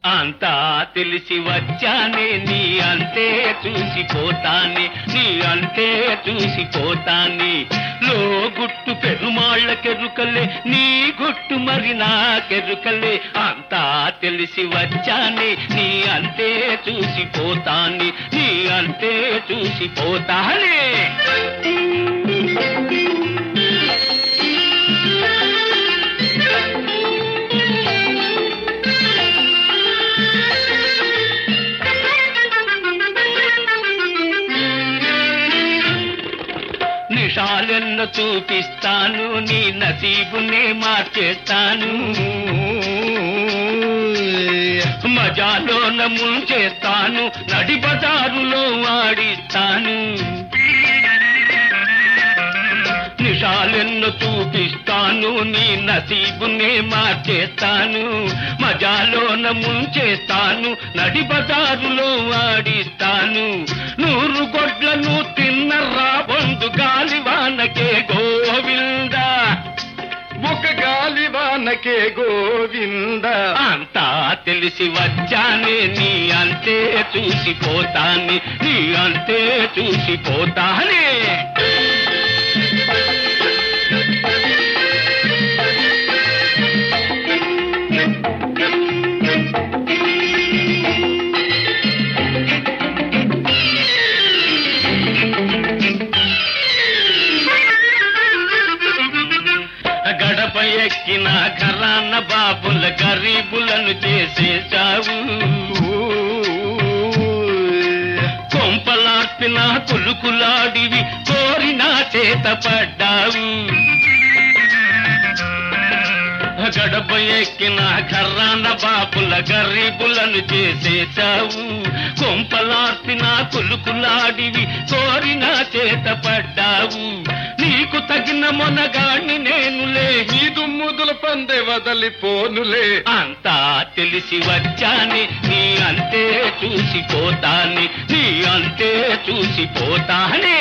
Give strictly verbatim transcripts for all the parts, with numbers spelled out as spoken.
అంతా తెలిసి వచ్చానే నీ అంతే చూసిపోతానే నీ అంతే చూసిపోతానే లో గుట్టు పెరుమాళ్ళకెరుకలే నీ గుట్టు మరి నాకెరుకలే అంతా తెలిసి వచ్చానే నీ అంతే చూసిపోతానే నీ అంతే చూసిపోతానే నిషాలెన్న చూపిస్తాను నీ నసీబునే మార్చేస్తాను మజాలోన ముంచేస్తాను నడి బజారులో ఆడిస్తాను నిషాలెన్న చూపిస్తాను నీ నసీబునే మార్చేస్తాను మజాలోన ముంచేస్తాను నడి బజారులో ఆడిస్తాను నూరు గొడ్లను తిన్నరా బందు గాలివానకే గోవింద ఒక గాలివానకే గోవింద అంతా తెలిసి వచ్చానే నీ అంతే చూసిపోతానే నీ అంతే చూసిపోతానే గడప ఎక్కిన ఘరాన బాబుల గరీబులను చేసేశావు కొంపలార్పిన కులుకులాడివి కోరినా చేత పడ్డావు గడప ఎక్కిన ఘరాన బాబుల గరీబులను చేసేశావు కొంపలార్పిన కులుకులాడివి కోరినా చేత పడ్డావు నీకు తగిన మొనగాణ్ణి నేనులే నీ దుమ్ముదుల పందె వదలిపోనులే అంతా తెలిసి వచ్చాని నీ అంతే చూసిపోతాని నీ అంతే చూసిపోతానే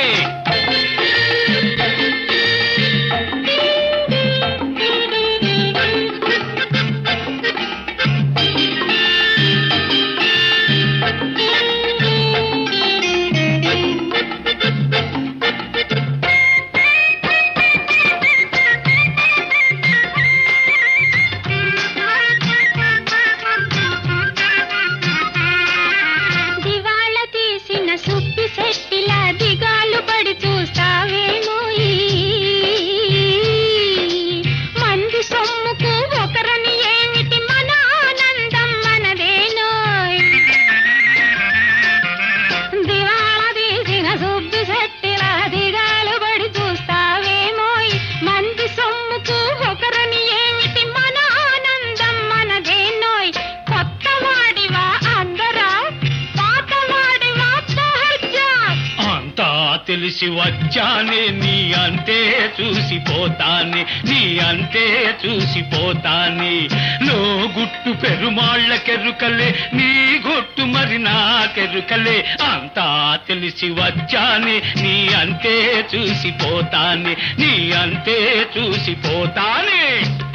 తెలిసి వచ్చానే నీ అంతే చూసిపోతానే నీ అంతే చూసిపోతానే లో గుట్టు పెరుమాళ్ళకెరుకలే నీ గుట్టు మరి నాకెరుకలే అంతా తెలిసి వచ్చానే నీ అంతే చూసిపోతానే నీ అంతే చూసిపోతానే